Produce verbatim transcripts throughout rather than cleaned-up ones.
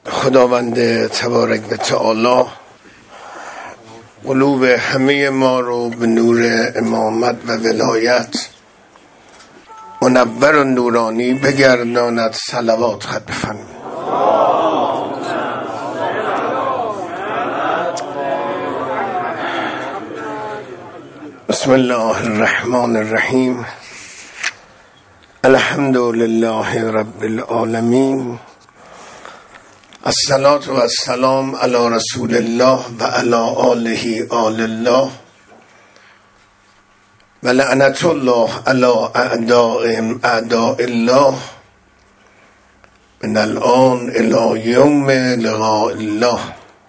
خداوند تبارک و تعالی قلوب همه ما رو به نور امامت و ولایت منور و نورانی بگرداند. صلوات خط بفرمایید. بسم الله الرحمن الرحیم. الحمد لله رب العالمین. الصلاة و السلام علی رسول الله و علی آله آل الله و لعنت الله علی اعدائهم اعداء الله من الآن الی یوم لقاء الله.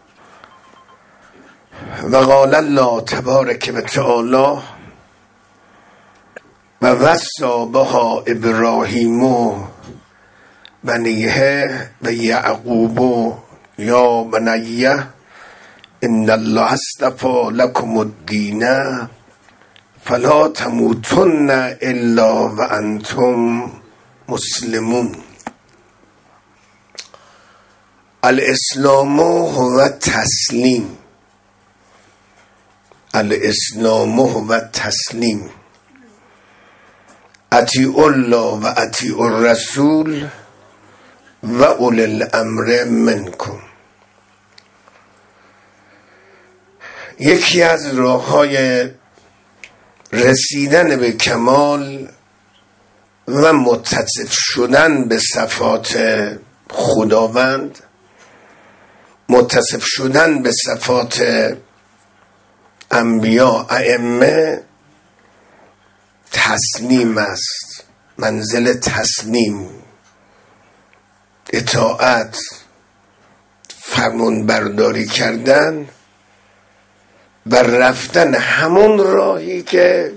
و قال الله تبارک و تعالی و وصی بها ابراهیم بنیه و یعقوب یا بنیه ان الله اصطفی لکم الدین فلا تموتن الا و انتم مسلمون. الاسلام هو تسلیم. الاسلام هو تسلیم. اطیعوا الله و اطیعوا الرسول و اولی الامر منکم. یکی از راه‌های رسیدن به کمال و متصف شدن به صفات خداوند، متصف شدن به صفات انبیا ائمه، تسلیم است. منزل تسلیم، اطاعت، فرمان برداری کردن و رفتن همون راهی که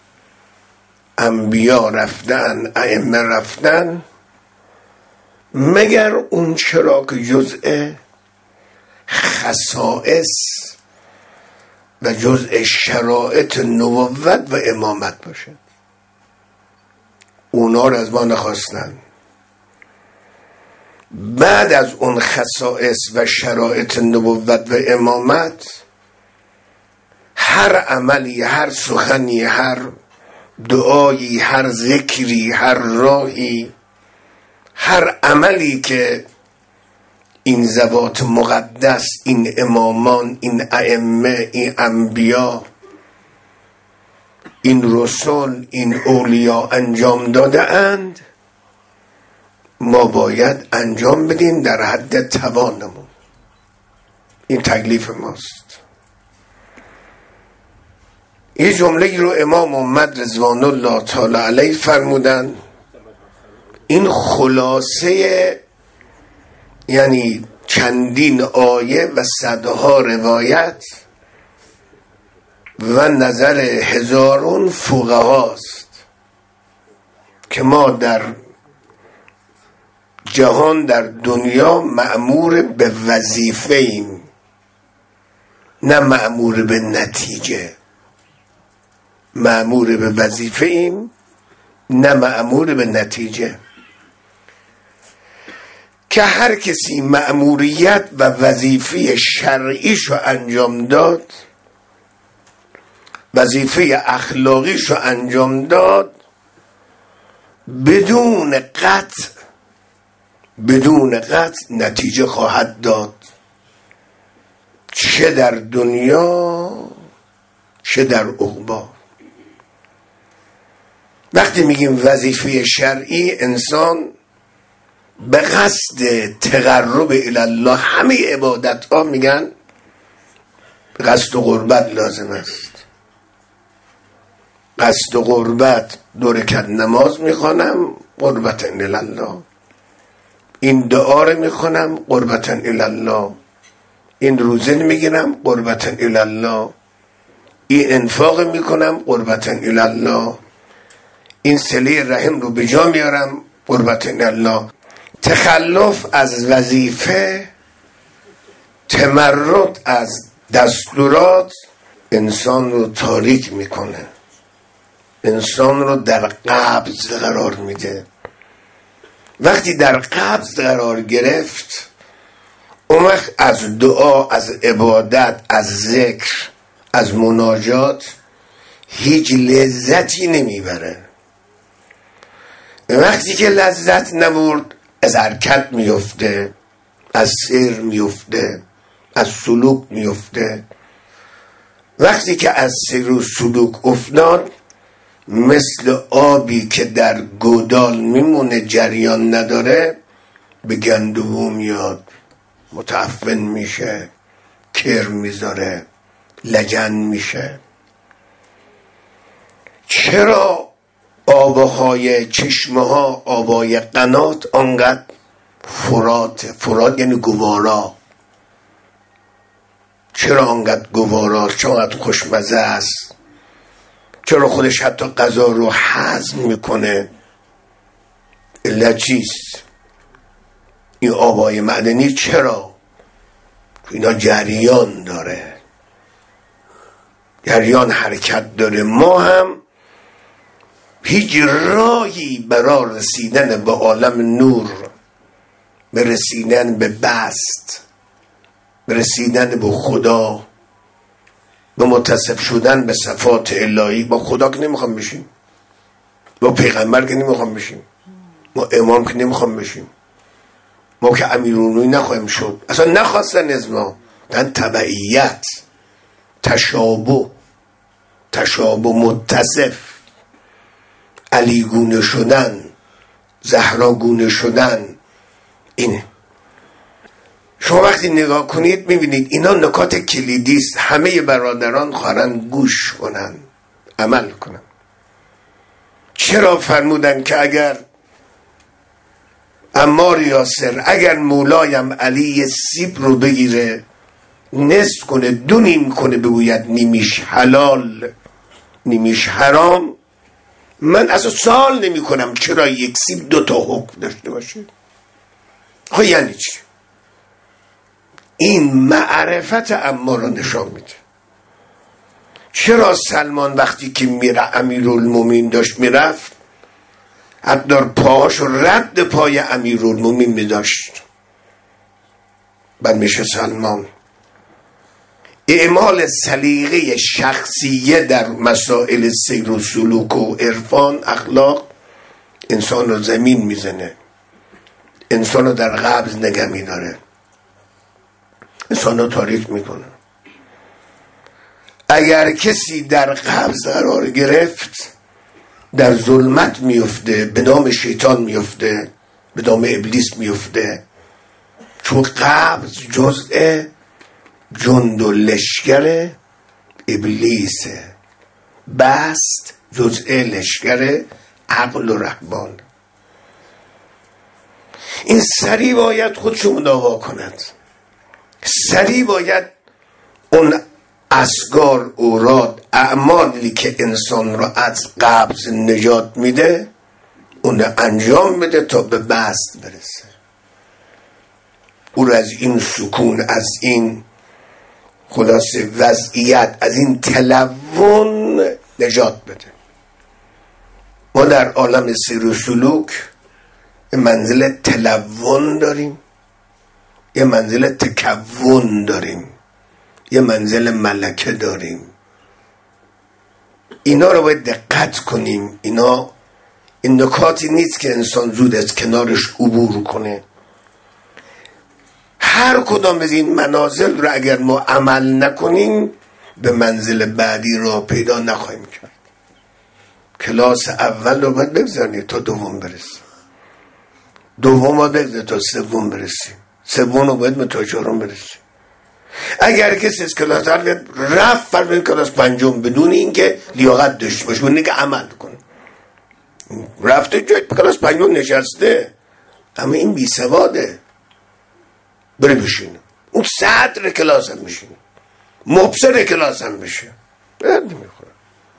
انبیا رفتن، ائمه رفتن، مگر اون چرا که جزء خصائص و جزء شرایط نبوت و امامت باشه. اونا رو از ما نخواستن. بعد از اون خصائص و شرایط نبوت و امامت، هر عملی، هر سخنی، هر دعایی، هر ذکری، هر راهی، هر عملی که این ذوات مقدس، این امامان، این ائمه، این انبیا، این رسول، این اولیا انجام داده اند، ما باید انجام بدیم در حد توانمون. این تکلیف ماست. یه جمله رو امام محمد رضوان الله تعالی علیه فرمودن. این خلاصه، یعنی چندین آیه و صدها روایت و نظر هزارون فقهاست که ما در جهان، در دنیا مأمور به وظیفه ایم، نه مأمور به نتیجه. مأمور به وظیفه ایم، نه مأمور به نتیجه. که هر کسی مأموریت و وظیفه شرعیشو انجام داد، وظیفه اخلاقیشو انجام داد، بدون قطع بدون قطع نتیجه خواهد داد، چه در دنیا چه در عقبی. وقتی میگیم وظیفه شرعی، انسان به قصد تقرب الی الله، همه عبادت ها میگن به قصد قربت لازم است. قصد قربت، دو رکعت نماز میخوانم قربتا الی الله، این دعا رو میخونم قربتا الی الله، این روزه میگیرم قربتا الی الله، این انفاق میکنم قربتا الی الله، این صله رحم رو به جا میارم قربتا الی الله. تخلف از وظیفه، تمرد از دستورات انسان رو تاریک میکنه، انسان رو در قبض قرار میده. وقتی در قبض قرار گرفت، اون وقت از دعا، از عبادت، از ذکر، از مناجات هیچ لذتی نمیبره. وقتی که لذت نبرد از حرکت میفته، از سیر میفته، از سلوک میفته. وقتی که از سیر و سلوک افتاد مثل آبی که در گودال میمونه جریان نداره به گندو میاد، متعفن میشه، کر میذاره، لجن میشه. چرا آبهای چشمه ها، آبای قنات آنقدر فرات؟ فرات یعنی گوارا. چرا آنقدر گوارا؟ چرا آنقدر خوشمزه است؟ چرا خودش حتی غذا رو هضم میکنه؟ علت چیست؟ این آبای معدنی چرا؟ اینا جریان داره، جریان حرکت داره. ما هم هیچ راهی برای رسیدن به عالم نور، به رسیدن به بست، به رسیدن به خدا، به متصف شدن به صفات الهی، با خدا که نمیخوام بشیم، با پیغمبر که نمیخوام بشیم، ما امام که نمیخوام بشیم، ما که امیرونوی نخواهیم شد. اصلا نخواستن از ما، دن تبعیت، تشابه، تشابه، متصف، علی گونه شدن، زهرا گونه شدن. اینه. شما وقتی نگاه کنید میبینید اینا نکات کلیدی است. همه برادران خواهرن گوش کنن، عمل کنن. چرا فرمودن که اگر عمار یاسر، اگر مولایم علی سیب رو بگیره نصف کنه، دو نیم کنه، بگوید نیمیش حلال نیمیش حرام، من اصلا سوال نمی کنم چرا یک سیب دو تا حکم داشته باشه. ها یعنی چی؟ این معرفت عمار رو نشان میده. چرا سلمان وقتی که میره امیرالمومنین داشت میرفت حتی پاهاش رد پای امیرالمومنین میداشت؟ بعد میشه سلمان. اعمال سلیقه شخصیه در مسائل سیر و سلوک و عرفان، اخلاق، انسان رو زمین میزنه، انسان رو در قبض نگه میداره، انسان رو تاریک میکنه. اگر کسی در قبض قرار گرفت در ظلمت میفته، به نام شیطان میفته، به نام ابلیس میفته. چون قبض جزء جند و لشکر ابلیسه، بست جزء لشکر عقل و رهبان. این سری باید خودشو مداوا کند، سری باید اون اسگار، اوراد، اعمالی که انسان را از قبض نجات میده اون انجام بده تا به بست برسه، او را از این سکون، از این خلاصه وضعیت، از این تلون نجات بده. ما در عالم سیر و سلوک یه منزل تلون داریم، یه منزل تکون داریم، یه منزل ملکه داریم. اینا رو باید دقت کنیم. اینا این نکاتی نیست که انسان زود از کنارش عبور کنه. هر کدام از این منازل رو اگر ما عمل نکنیم به منزل بعدی را پیدا نخواهیم کرد. کلاس اول رو باید بگذاریم تا دوم برسیم، دوم رو بگذاریم تا سوم برسیم، سوم رو باید تا چهارم برسیم. اگر کسی از کلاس اول رفت فرمید کلاس پنجم بدون اینکه لیاقت داشته باشه، بدون اینکه عمل کنه، رفته جای کلاس پنجم نشسته، اما این بی سواده، بره بشینه، اون صدر کلاس هم بشینه، مبصر کلاس هم بشه، برد نمیخوره.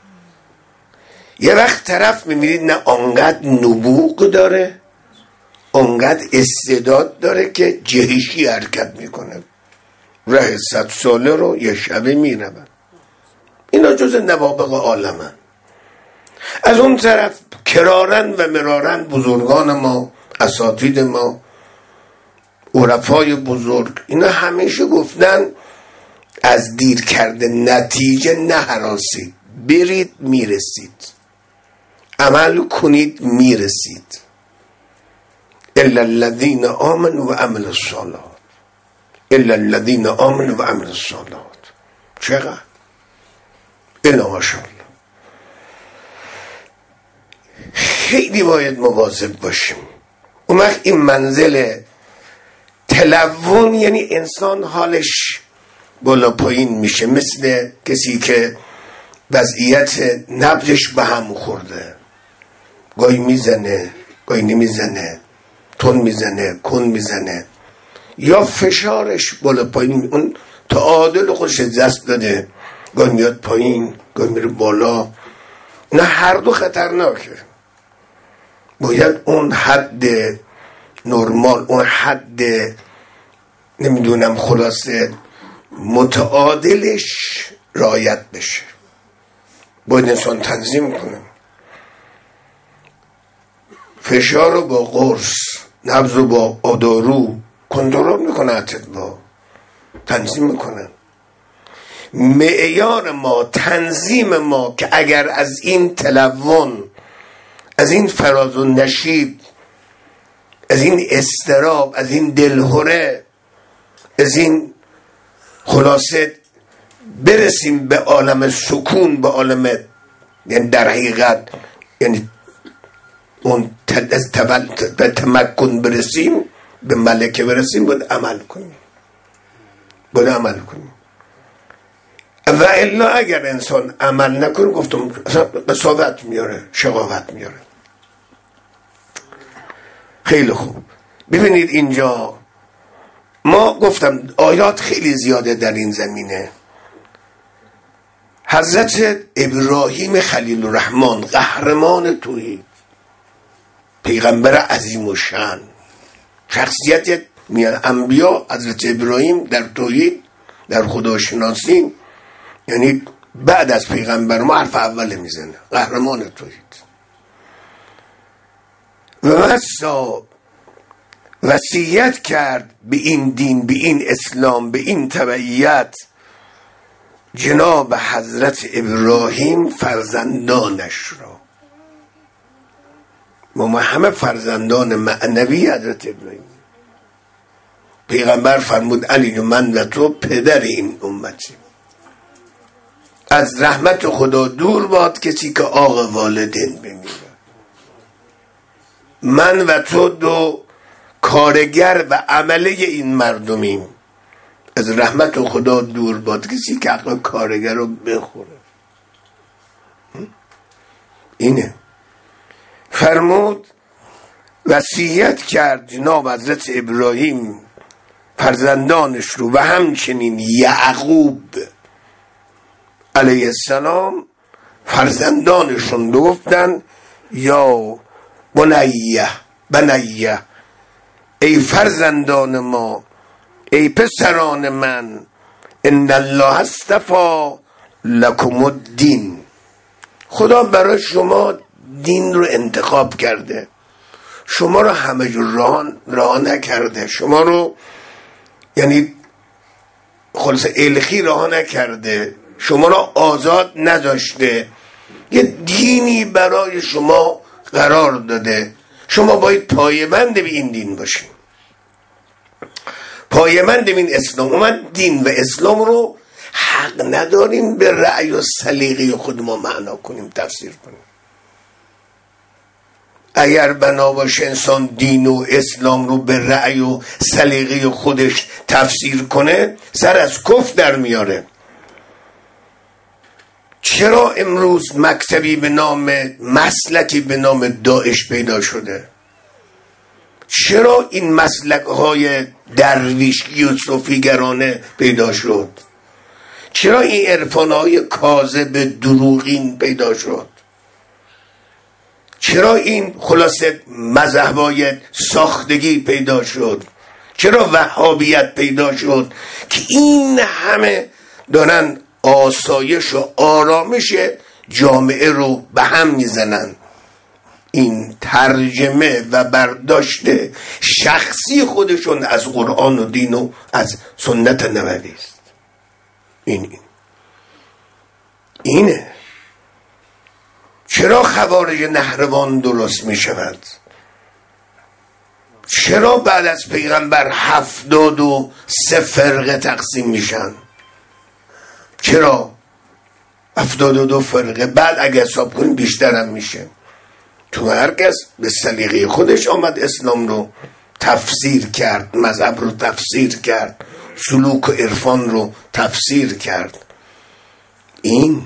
یه وقت طرف میبینید نه آنقدر نبوغ داره، آنقدر استعداد داره که جهشی حرکت میکنه، ره صد ساله رو یه شبه میرون. اینا جز نوابق عالمن. از اون طرف کرارن و مرارن بزرگان ما، اساتید ما، عرفای بزرگ اینا همیشه گفتن از دیر کرده نتیجه نهراسید، برید میرسید، عمل کنید میرسید. الا الذین آمنوا و عملوا الصالحات، الا الذین آمنوا و عملوا الصالحات. چقدر الا ماشاءالله. خیلی باید مواظب باشیم. اون وقت این منزل تلون یعنی انسان حالش بالا پایین میشه، مثل کسی که وضعیت نبضش به هم خورده، گاهی میزنه گاهی نمیزنه، تون میزنه کن میزنه، یا فشارش بالا پایین، اون تعادل خودش دست داده، گاهی میاد پایین گاهی میره بالا. نه هر دو خطرناکه. باید اون حد نرمال، اون حد نمیدونم خلاصه متعادلش رعایت بشه. باید انسان تنظیم کنه، فشار رو با قرص، نبض رو با آدارو کنترل میکنه، اتباع تنظیم میکنن. معیار ما، تنظیم ما که اگر از این تلون، از این فراز و نشیب، از این استراب، از این دلهره، از این خلاصه برسیم به عالم سکون، به عالم یعنی در حقیقت یعنی اون از تمکن برسیم، به ملکه برسیم، باید عمل کنیم، باید عمل کنیم. و الا اگر انسان عمل نکنه، گفتم قساوت میاره، شقاوت میاره. خیلی خوب. ببینید اینجا ما گفتم آیات خیلی زیاده در این زمینه. حضرت ابراهیم خلیل الرحمن، قهرمان توحید، پیغمبر عظیم و شان، شخصیت میان انبیا، حضرت ابراهیم در توحید، در خداشناسی، یعنی بعد از پیغمبر ما حرف اول میزنه، قهرمان توحید. و وصا وصیت کرد به این دین، به این اسلام، به این تبعیت جناب حضرت ابراهیم فرزندانش را. ما همه فرزندان معنوی حضرت ابراهیم. پیغمبر فرمود علی من و تو پدر این امتی. از رحمت خدا دور باد کسی که آق والدین بمیره. من و تو دو کارگر و عمله این مردمیم. از رحمت خدا دور باد کسی که حق کارگر رو بخوره. اینه. فرمود وصیت کرد جناب حضرت ابراهیم فرزندانش رو و همچنین یعقوب علیه السلام فرزندانشون گفتن یا بنیه بنیه، ای فرزندان ما، ای پسران من، ان الله اصطفی لکم الدین، خدا برای شما دین رو انتخاب کرده، شما رو همه جور راه راه نکرده، شما رو یعنی خلاص الخی راه نکرده، شما رو آزاد نذاشته، یه دینی برای شما قرار داده. شما باید پایبند به این دین باشین، پایبند به این اسلام. اومد دین و اسلام رو حق نداریم به رأی و سلیقه خود ما معنا کنیم، تفسیر کنیم. اگر بنا باشه انسان دین و اسلام رو به رأی و سلیقه خودش تفسیر کنه، سر از کفر در میاره. چرا امروز مکتبی به نام مسلکی به نام داعش پیدا شده؟ چرا این مسلک های درویشی و صوفیگرانه پیدا شد؟ چرا این عرفان های کاذب دروغین پیدا شد؟ چرا این خلاصه مذهب های ساختگی پیدا شد؟ چرا وهابیت پیدا شد که این همه دارن آسایش و آرامش جامعه رو به هم میزنن؟ این ترجمه و برداشت شخصی خودشون از قرآن و دین و از سنت نبوی است. این این اینه. چرا خوارج نهروان درست می شود؟ چرا بعد از پیغمبر هفتاد و سه فرقه تقسیم میشن؟ چرا هفتاد و دو فرقه؟ بعد اگه حساب کنیم بیشتر هم میشه. تو هر کس به سلیقه خودش آمد اسلام رو تفسیر کرد، مذهب رو تفسیر کرد، سلوک و عرفان رو تفسیر کرد. این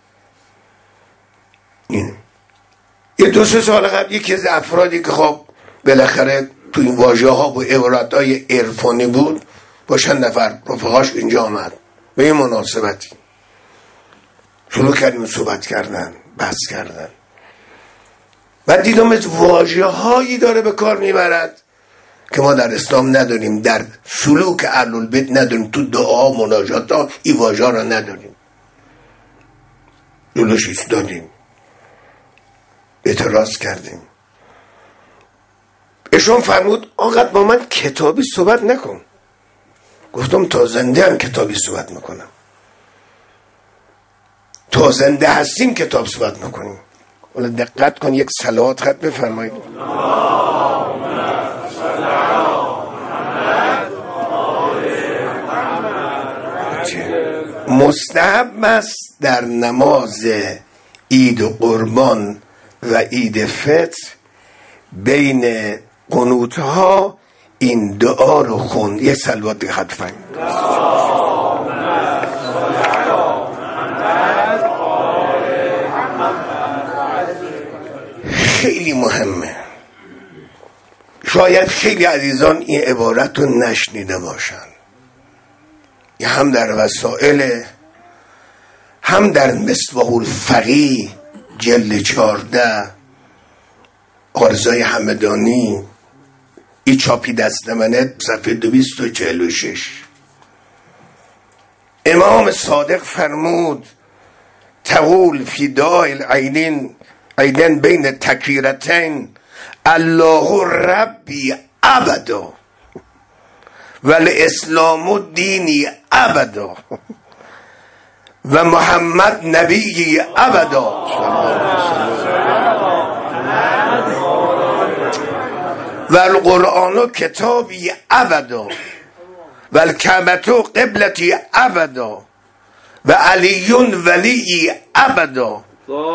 این یه دو سه سال قبل یکی از افرادی که خب بالاخره تو این واژه ها و عبارت های عرفانی بود با چند نفر رفقاش اینجا آمد به این مناسبتی شروع کردیم صحبت کردن، بحث کردن. بعد دیدم از واژه هایی داره به کار میبرد که ما در اسلام نداریم، در سلوک اهل البیت نداریم، تو دعا مناجات ها این واژه ها را نداریم. جلوش ایستادیم، اعتراض کردیم. ایشون فرمود آقا با من کتابی صحبت نکن. گفتم تا زنده هم کتابی صحبت میکنم، تا زنده هستیم کتاب صحبت میکنیم. ولی دقت کن یک صلوات خط بفرمایید. مستحب است در نماز عید و قربان و عید فطر بین قنوت ها این دعا رو خوند. یه صلوات دیگه خط بفرمایید. خیلی مهمه. شاید خیلی عزیزان این عبارت رو نشنیده باشن، یه هم در وسائل، هم در مصباح الفقیه جلد چارده آرزای همدانی، ای چاپی دست منه صفحه دویست و چهل و شش. امام صادق فرمود تقول فی دعای العیدین عیدن بین تکبیرتین الله ربی ابدا والاسلام دینی ابدا و محمد نبی ابدا و القرآن کتابی ابدا و الکعبه قبلتی ابدا و علی ولی ابدا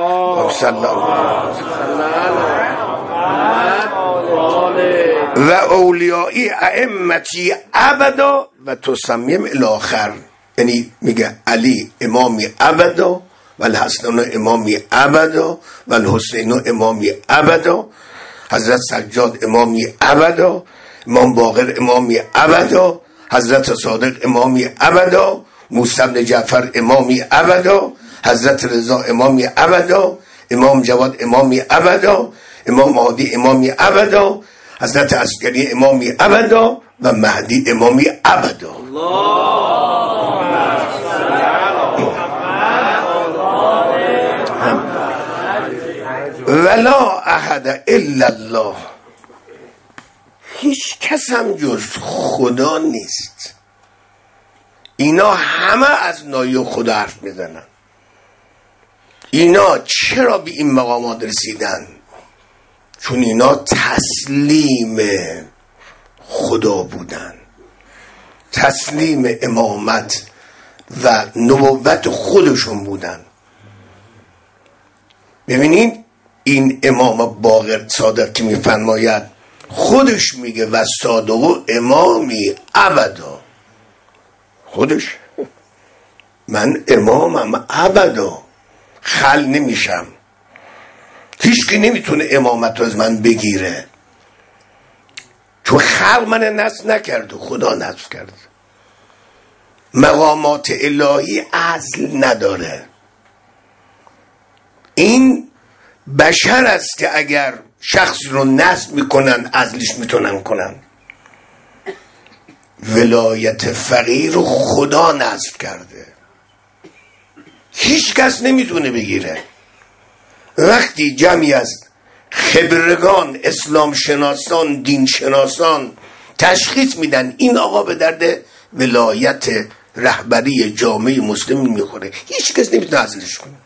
و اولیائی ائمتی ابدا و تسمیم الاخر. یعنی میگه علی امامی ابدا و الحسن امامی ابدا و الحسین امامی ابدا، حضرت سجاد امامی ابدا، امام باقر امامی ابدا، حضرت صادق امامی ابدا، موسی بن جعفر امامی ابدا، حضرت رضا امامی ابدا، امام جواد امامی ابدا، امام مهدی امامی ابدا، حضرت عسکری امامی ابدا و مهدی امامی ابدا. ولا احد الا الله، هیچ کس هم جز خدا نیست. اینا همه از نای خدا حرف میزنن. اینا چرا به این مقامات رسیدن؟ چون اینا تسلیم خدا بودن، تسلیم امامت و نبوت خودشون بودن. ببینید این امام باقر صادق که میفرماید خودش میگه و صادق امامی ابدا، خودش من امامم ابدا، خل نمیشم، هیچکی نمیتونه امامت رو از من بگیره، چون خلق من نصب نکرد و خدا نصب کرد. مقامات الهی اصل نداره. این بشر است که اگر شخص رو نصب میکنن اصلش میتونن کنن. ولایت فقیر رو خدا نصب کرده، هیچ کس نمیتونه بگیره. وقتی جمعی از خبرگان، اسلام شناسان، دین شناسان تشخیص میدن این آقا به درد ولایت رهبری جامعه مسلم میخوره، هیچ کس نمیتونه عزلش کنه.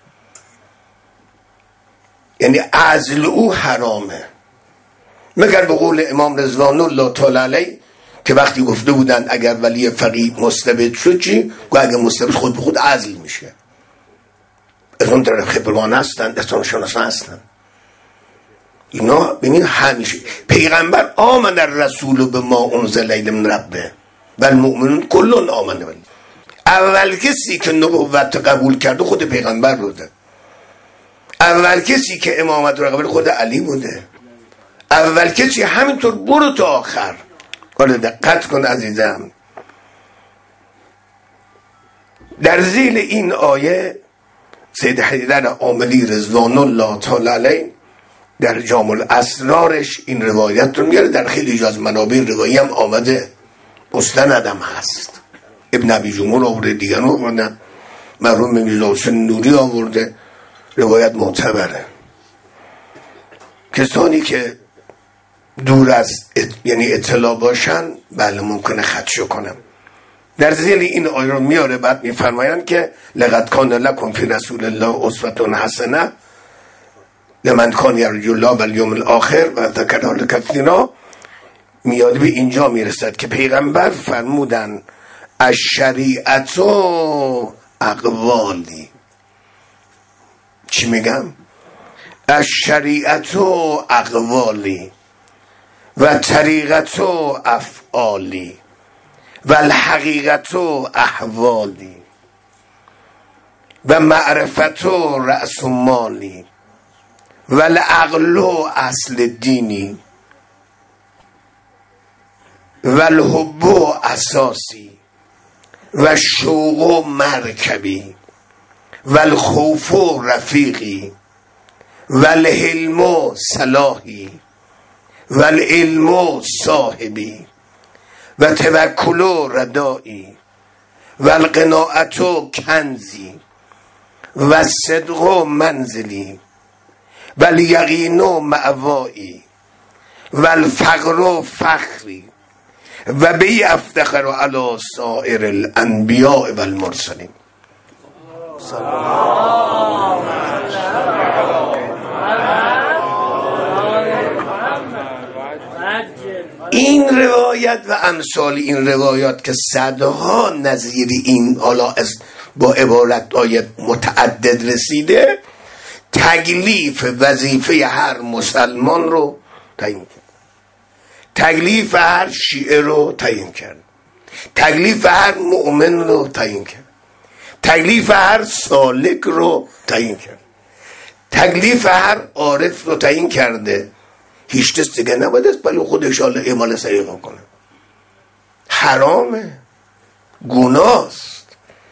یعنی عزل او حرامه، مگر به قول امام رضوان الله تعالی علیه که وقتی گفته بودن اگر ولی فقیه مستبد شد چی؟ گو اگر مستبد خود به خود عزل میشه. از اون طرف خبرگان هستن، اسلام شناسان هستن، اینا ببین همیشه پیغمبر آمن الرسول به ما انزل الیه من ربه و المؤمنون کلون آمنه بلی. اول کسی که نبوت قبول کرده خود پیغمبر بوده، اول کسی که امامت رو قبول خود علی بوده، اول کسی همینطور برو تا آخر. حالا دقت کن عزیزم، در زیل این آیه سید حیدر عاملی رضوان الله تعالی علیه در جامع الاسرارش این روایت رو میاره، در خیلی جز منابع روایی هم آمده، مستندم هست. ابن ابی جمهور آورده، دیگران آوردن، مرحوم میرزا حسین نوری آورده، روایت معتبره. کسانی که دور از ات... یعنی اطلاع باشن بله ممکنه خدشو کنم. در زیل این آیه رو میاره، بعد میفرمایند که لقد کان لکم فی رسول الله اسوة حسنه لمن کان یرجو الله والیوم الاخر و ذکر الله کثیرا. میاد به اینجا میرسد که پیغمبر فرمودن الشریعت و اقوالی. چی میگم؟ الشریعت و اقوالی و طریقت و افعالی و الحقیقت و احوالی و معرفت و رأس مالی و العقل و اصل دینی و الحب و اساسی و الشوق و مرکبی و الخوف و رفیقی و الحلم و صلاحی و العلم و صاحبی و توکل و ردایی و القناعت و کنزی و الصدق و منزلی و الیقین و مأوایی و الفقر و فخری و بی افتخر علی سائر الانبیاء و المرسلین. این روایت و امثال این روایات که صدها نظیر این حالا با عبارت‌های متعدد رسیده، تکلیف وظیفه هر مسلمان رو تعیین کرد، تکلیف هر شیعه رو تعیین کرد، تکلیف هر مؤمن رو تعیین کرد، تکلیف هر سالک رو تعیین کرد، تکلیف هر عارف رو تعیین کرده. هیچ کس دیگه نباید است ولی خودش حالا اعمال صحیح کنه. حرامه، گناست.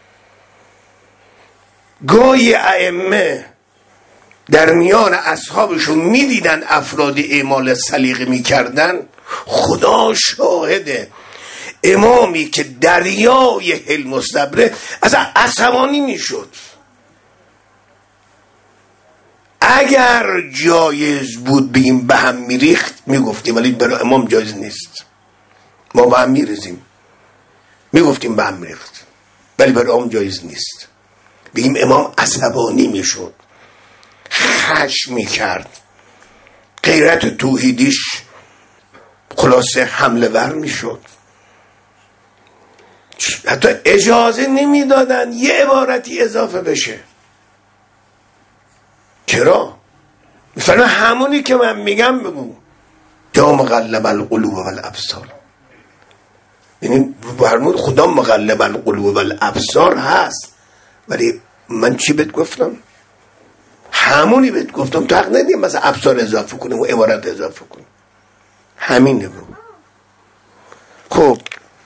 گاهی ائمه در میان اصحابشون میدیدن افراد اعمال سلیقه میکردن، خدا شاهده امامی که دریای حلم و صبره اصلا عصبانی میشد. اگر جایز بود بگیم به هم میریخت میگفتیم، ولی برای امام جایز نیست. ما به هم میریزیم میگفتیم به هم میریخت، ولی برای امام جایز نیست. بگیم امام عصبانی میشد، خشم میکرد، غیرت توحیدیش خلاصه حمله ور میشد، حتی اجازه نمیدادن یه عبارتی اضافه بشه. چرا؟ مثلا همونی که من میگم بگو یا مغلب القلوب والابصار. یعنی برمود خدا مغلب القلوب والابصار هست، ولی من چی بهت گفتم؟ همونی بهت گفتم، تو حق ندیم مثلا ابصار اضافه کنیم و عبارت اضافه کنیم. همینه بود. خب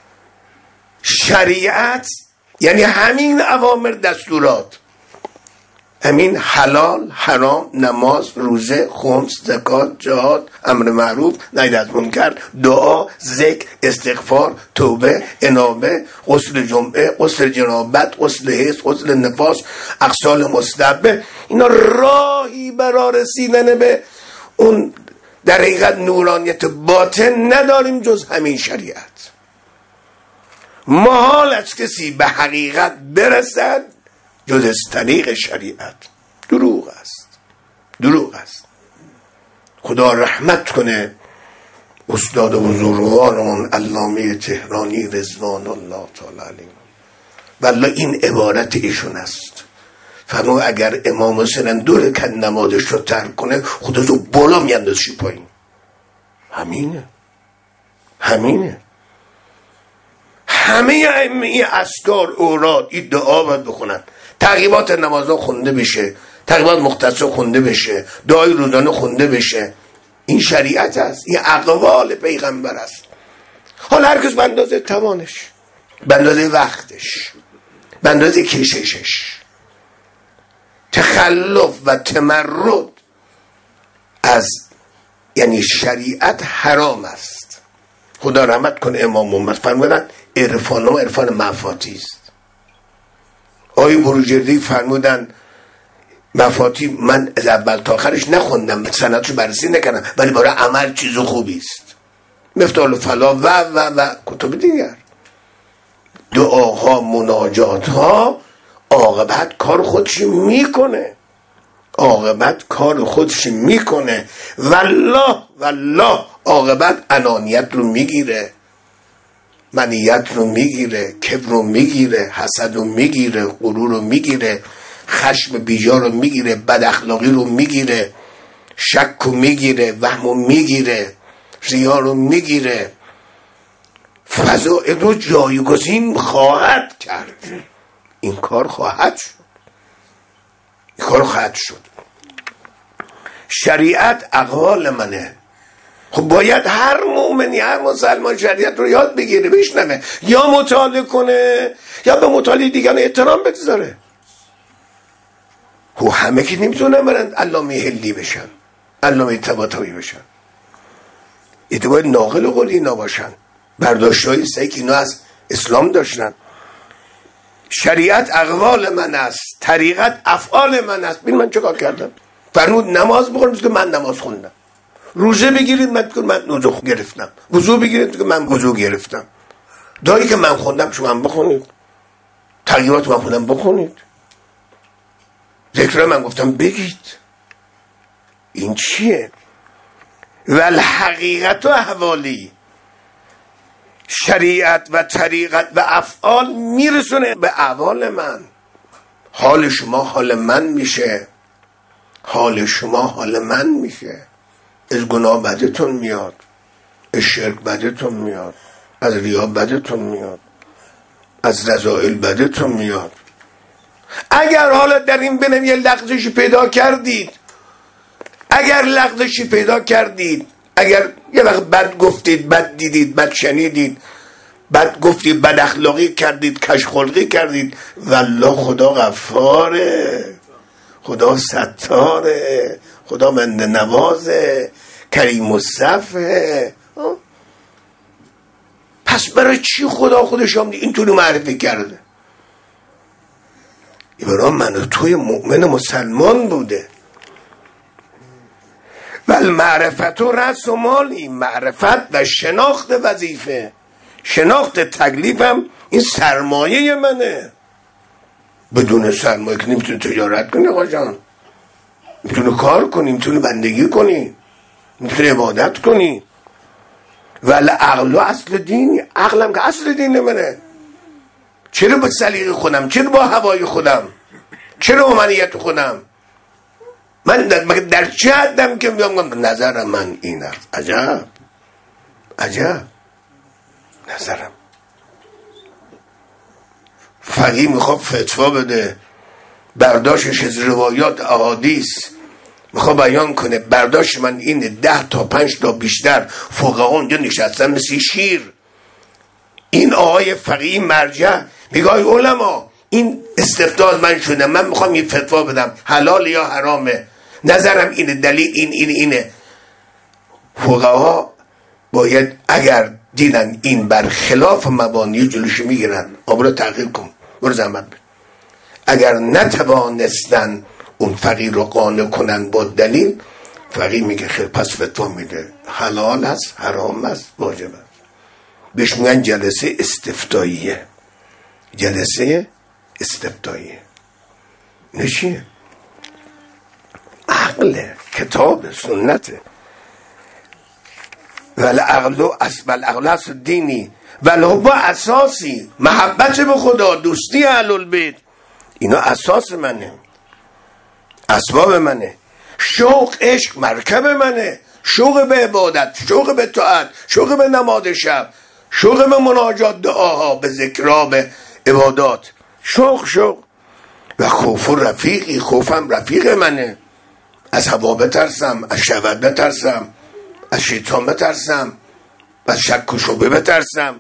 شریعت یعنی همین اوامر، دستورات، همین حلال، حرام، نماز، روزه، خمس، زکات، جهاد، امر معروف، نهی از منکر، دعا، ذکر، استغفار، توبه، انابه، غسل جمعه، غسل جنابت، غسل حیض، غسل نفاس، اغسال مستحبه، اینا راهی برای رسیدن به اون در حقیقت نورانیت باطن نداریم جز همین شریعت. محال است کسی به حقیقت برسد جز از طریق شریعت. دروغ است، دروغ است. خدا رحمت کنه استاد بزرگوارمون علامه تهرانی رضوان الله تعالی علیه. والله این عبارت ایشون است، فرمود اگر امام حسین دو رکعت نمازش رو ترک کنه خدا رو بالا میاندازش پایین. همینه، همینه. همه این اذکار اوراد این دعا باید بخونن، تعقیبات نمازها خونده بشه، تعقیبات مختصر خونده بشه، دعای روزانه خونده بشه. این شریعت است، این اقوال پیغمبر است. حالا هر کس به اندازه توانش، به اندازه وقتش، به اندازه کششش. تخلف و تمرد از یعنی شریعت حرام است. خدا رحمت کنه امام محمد فرمودن عرفان و عرفان مفاتی است. آقای بروجردی فرمودن مفاتی من از اول تا آخرش نخوندم، سندشو بررسی نکردم، ولی برای عمل چیز خوبی است. مفتاح الفلاح و و و کتب دیگر. دعاها، مناجاتها عاقبت کار خودش میکنه، عاقبت کار خودش میکنه. والله والله عاقبت انانیت رو میگیره، منیت رو میگیره، کبر رو میگیره، حسد رو میگیره، غرور رو میگیره، خشم بیجا رو میگیره، بد اخلاقی رو میگیره، شک رو میگیره، وهم رو میگیره، ریا رو میگیره. فضائل رو جایگزین خواهد کرد. این کار خواهد شد، این کار خواهد شد. شریعت اقوال منه. خب باید هر مؤمنی، هر مسلمان شریعت رو یاد بگیره، بشنوه، یا مطالعه کنه یا به مطالعه دیگران احترام بگذاره. خب همه که نمیتونن برن علامه هلی بشن، علامه طباطبایی بشن. ایده باید ناقل قول اینا باشن، برداشت های سعی که اینا از اسلام داشتن. شریعت اقوال من است، طریقت افعال من است. ببین من چه کردم. فرمود نماز بخونید که من نماز خوندم، روزه بگیرید من که من روزه گرفتم، وضو بگیرید که من وضو گرفتم، دعایی که من خوندم شما هم بخونید، تغییرات من خوندم بخونید، ذکر من گفتم بگید. این چیه؟ والحقیقت و احوالی، شریعت و طریقت و افعال میرسونه به احوال من. حال شما حال من میشه، حال شما حال من میشه. از گناه بدتون میاد، از شرک بدتون میاد، از ریا بدتون میاد، از رذائل بدتون میاد. اگر حالا در این بینم یه لغزشی پیدا کردید، اگر لغزشی پیدا کردید، اگر یه وقت بد گفتید، بد دیدید، بد شنیدید، بد گفتید، بد اخلاقی کردید، کج خلقی کردید، والله خدا غفاره، خدا ستاره، خدا منده نوازه، کریم و صفه. پس برای چی خدا خودش هم اینطوری معرفی کرده؟ برای من و توی مؤمن مسلمان بوده. ول معرفت و رأس و مالی، معرفت و شناخت وظیفه، شناخت تکلیفم این سرمایه منه. بدون سرمایه که نمیتونه تجارت کنی آقا جان، میتونه کار کنی، میتونه بندگی کنی، میتونه عبادت کنی. ول عقل و اصل دینی، عقلم که اصل دین منه. چرا با سلیقه خودم، چرا با هوای خودم، چرا با منیت خودم؟ من در, در چه حدم که میگم نظرم من این است؟ عجب عجب نظرم. فقیه میخواد فتوا بده، برداشتش از روایات احادیث میخواد بیان کنه، برداشت من اینه، ده تا پنج تا بیشتر فقها اونجا نشستن مثل شیر. این آقای فقیه مرجع میگه علما این استفتاء من شده، من میخوام این فتوا بدم حلال یا حرامه، نظرم اینه، دلیل این این اینه. فقها باید اگر دیدن این برخلاف مبانی جلوش میگیرن، آبرو تحقیق کن، برو زحمت بید. اگر نتوانستن اون فقیر رو قانع کنن با دلیل، فقیه میگه خیلی، پس فتوا میده حلال هست، حرام هست، واجب هست. بهش میگن جلسه استفتاییه. جلسه استفتاییه نشیه عقل، کتاب، سنته. والعقل والعقل است دینی والحب اساسی، محبت به خدا، دوستی اهل البیت، اینا اساس منه، اسباب منه. شوق، عشق مرکب منه. شوق به عبادت، شوق به طاعت، شوق به نماز شب، شوق به مناجات، دعاها، به ذکرها، به عبادات. شوق شوق و خوف و رفیقی، خوفم رفیق منه. از هوا بترسم، از شهوت بترسم، از شیطان بترسم، از شک و شبه بترسم.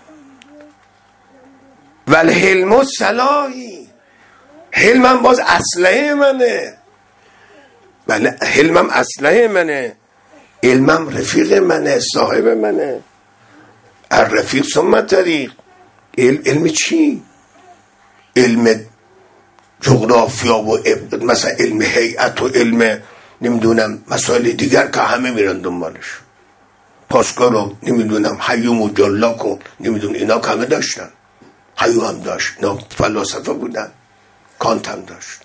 و الحلم و سلاحی، حلمم باز اسلحه منه. بله حلمم اسلحه منه، علمم رفیق منه، صاحب منه. الرفیق ثم طریق. علم, علم چی؟ علم جغرافیا و مثلا علم هیئت و علم نمیدونم مسائل دیگر که همه میرن دنبالش. پاسکال رو نمیدونم حیوم و جلاک و نمیدونم اینا که همه داشتن. حیوم هم داشت، اینا فلاسفه بودن. کانت هم داشت.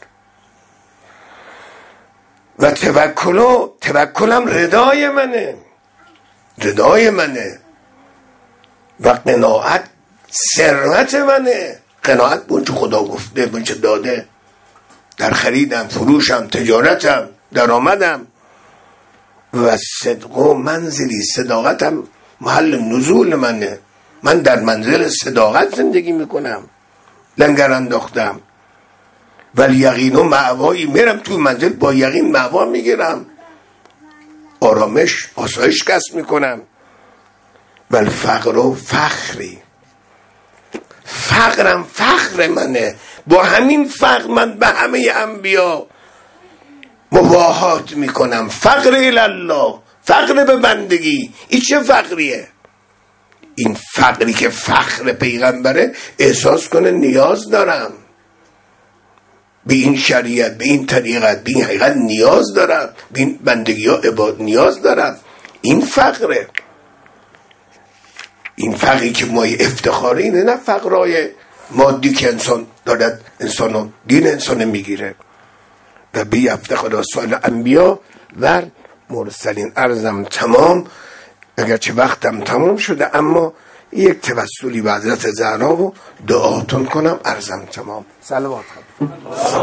و توکل، توکلم ردای منه، ردای منه. و قناعت ثروت منه. قناعت به اونچه خدا گفته، به اونچه داده، در خریدم، فروشم، تجارتم، درآمدم. و صدق و منزلی، صداقتم محل نزول منه. من در منزل صداقت زندگی میکنم، لنگر انداختم. ولی یقین و معوایی، میرم توی منزل با یقین معوا میگیرم، آرامش، آسایش کسب میکنم. ولی فقر و فخری، فقرم فخر منه. با همین فقر من به همه انبیا مباهات میکنم. فقر الالله، فقر به بندگی. این چه فقریه؟ این فقری که فخر پیغمبره، احساس کنه نیاز دارم به این شریعت، به این طریقت، به این حقیقت نیاز دارم، به این بندگی ها عباد نیاز دارم. این فقره. این فقری که ما افتخاره اینه، نه فقرهای مادی که انسان دارد انسانو دین انسان میگیره. و به افتخار سال انبیا و مرسلین. عرضم تمام، اگرچه وقتم تمام شده، اما یک توسلی به حضرت زهرا و دعاتون کنم. عرضم تمام. صلوات خواهد.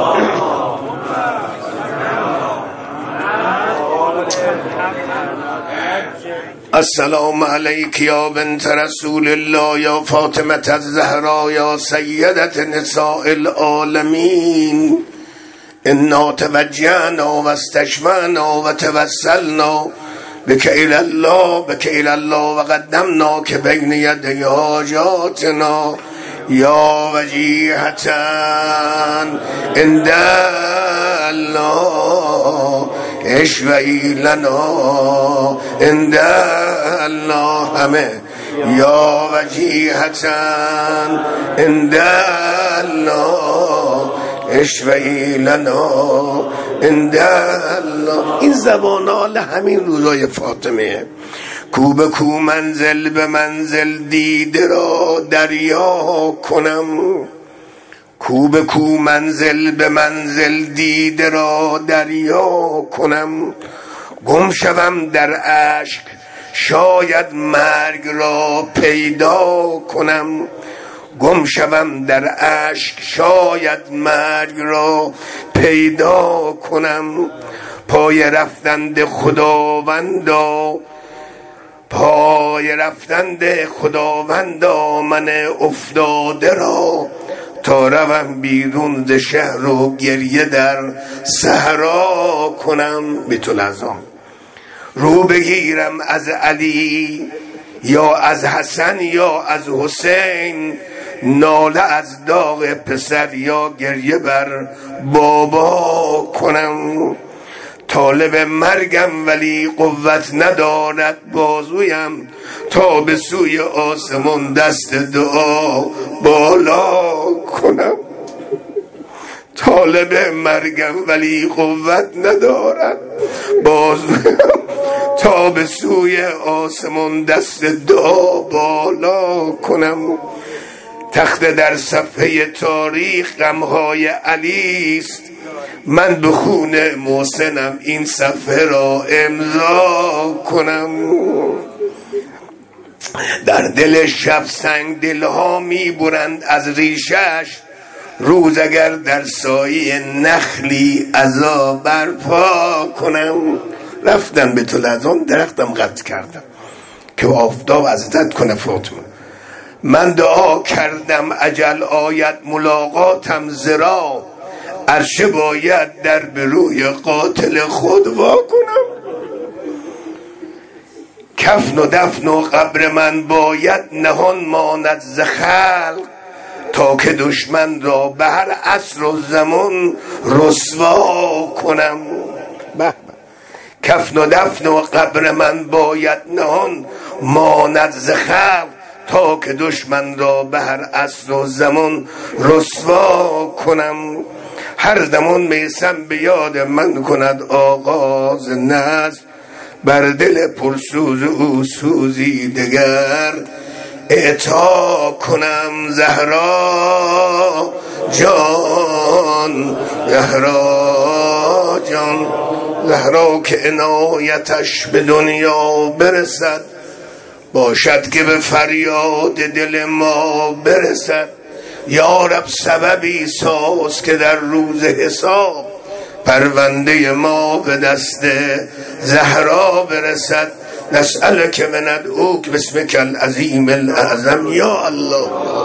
السلام علیک یا بنت رسول الله یا فاطمه الزهرا یا سیدت نساء العالمین. انا توجهنا و استشفعنا و توسلنا بك الى الله بك الى الله و قدمنا که بین یدی حاجاتنا یا وجیهتا عند الله اشفعی لنا عند الله همه. یا وجیهتا عند الله اشفعی لنا عند الله. این زبانال همین روزای فاطمه. کو به کو منزل به منزل دیده را دریا کنم. کو به کو منزل به منزل دیده را دریا کنم. گم شوم در اشک شاید مرگ را پیدا کنم. گم شوم در اشک شاید مرگ را پیدا کنم. پای رفتند خداوندا، پای رفتند خداوندا من افتاده را. تا روم بیرون ز شهر و گریه در صحرا کنم. بیت العظام. رو بگیرم از علی یا از حسن یا از حسین، ناله از داغ پسر یا گریه بر بابا کنم. طالب مرگم ولی قوت ندارد بازویم، تا به سوی آسمان دست دعا بالا کنم. طالب مرگم ولی قوت ندارم، باز تا به سوی آسمان دست دعا بالا کنم. تخته در صفحه تاریخ غمهای علیست، من به خون محسنم این صفحه را امضا کنم. در دل شب سنگ دلها می برند از ریشش، روز اگر در سایه نخلی عزا برپا کنم. رفتن به طول از آن درختم قطع کردم که آفتاب عزت کنه فاطمه. من دعا کردم اجل آید ملاقاتم زرا، عرشه باید در به روی قاتل خود وا کنم. کفن و دفن و قبر من باید نهان ماند ز خلق، تا که دشمن را به هر عصر و زمان رسوا کنم. کفن و دفن و قبر من باید نهان ماند ز خلق، تا که دشمن را به هر عصر و زمان رسوا کنم. هر زمان میسم به یاد من کند آغاز نظم، بر دل پرسوز او سوزی دگر اعطا کنم. زهرا جان، زهرا جان، زهرا که عنایتش به دنیا برسد، باشد که به فریاد دل ما برسد. یا رب سببی ساز که در روز حساب، پرونده ما به دست زهرا برسد. نسألك و ندعوک باسمک العظیم الاعظم یا الله.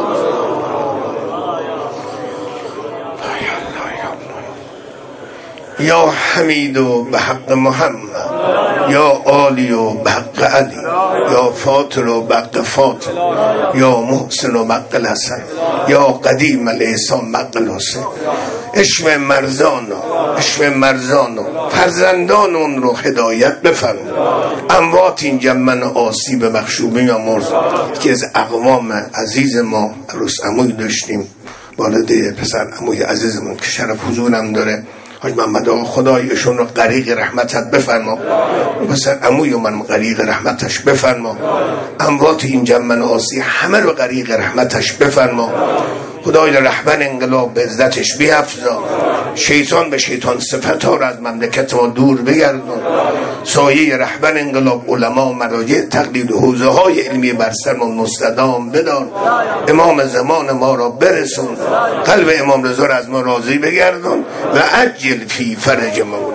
یا حمید و به حق محمد، یا عالی و به حق علی، یا فاطر و به حق فاطر، یا محسن و به حق الحسن، یا قدیم الاحسان به حق الحسین. عشق مرزانو، عشق مرزانو فرزندان اون رو هدایت بفرما. اموات این جمن آسیب مخشوبه یا مرز که از اقوام عزیز ما عروس عموی داشتیم، والده پسر عموی عزیزمون که شرف حضورم داره، حاج محمد آقا خدایشون رو غریق رحمتت بفرما. پسر عموی من غریق رحمتش بفرما. اموات این جمن آسی همه رو غریق رحمتش بفرما. خدای رهبر انقلاب به عزتش بیفزا. شیطان به شیطان صفت ها رو از مملکت ما دور بگردون. سایه رهبر انقلاب علما مراجع تقلید حوزه های علمی بر سرمون مستدام بدار. امام زمان ما را برسون. قلب امام رضا را از ما راضی بگردون و عجل فی فرج مولا.